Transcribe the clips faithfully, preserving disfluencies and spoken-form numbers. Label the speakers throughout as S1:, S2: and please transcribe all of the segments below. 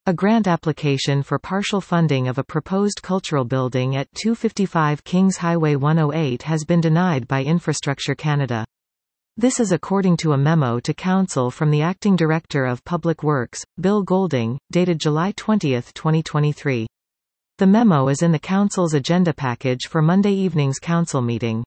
S1: A grant application for partial funding of a proposed cultural building at two fifty-five Kings Highway one oh eight has been denied by Infrastructure Canada. This is according to a memo to Council from the Acting Director of Public Works, Bill Golding, dated July twentieth twenty twenty-three. The memo is in the Council's agenda package for Monday evening's Council meeting.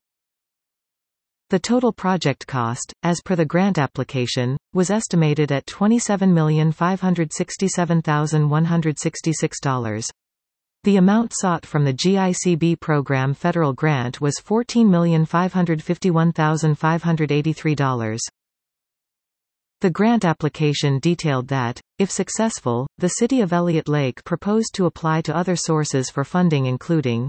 S1: The total project cost, as per the grant application, was estimated at twenty-seven million five hundred sixty-seven thousand one hundred sixty-six dollars. The amount sought from the G I C B program federal grant was fourteen million five hundred fifty-one thousand five hundred eighty-three dollars. The grant application detailed that, if successful, the City of Elliott Lake proposed to apply to other sources for funding including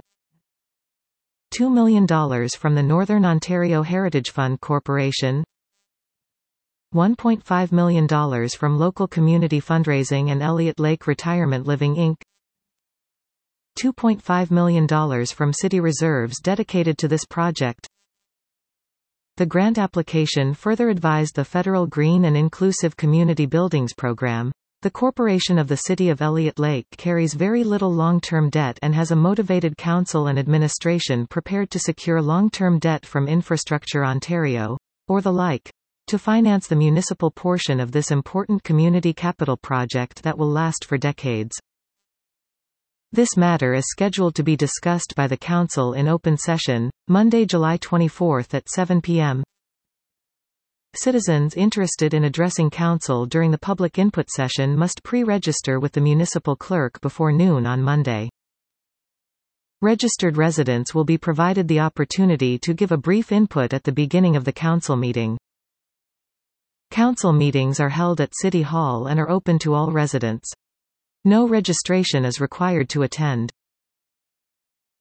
S1: two million dollars from the Northern Ontario Heritage Fund Corporation, one point five million dollars from local community fundraising and Elliott Lake Retirement Living Incorporated, two point five million dollars from city reserves dedicated to this project. The grant application further advised the federal Green and Inclusive Community Buildings Program. The Corporation of the City of Elliott Lake carries very little long-term debt and has a motivated council and administration prepared to secure long-term debt from Infrastructure Ontario, or the like, to finance the municipal portion of this important community capital project that will last for decades. This matter is scheduled to be discussed by the Council in open session, Monday, July twenty-fourth at seven p m Citizens interested in addressing Council during the public input session must pre-register with the municipal clerk before noon on Monday. Registered residents will be provided the opportunity to give a brief input at the beginning of the Council meeting. Council meetings are held at City Hall and are open to all residents. No registration is required to attend.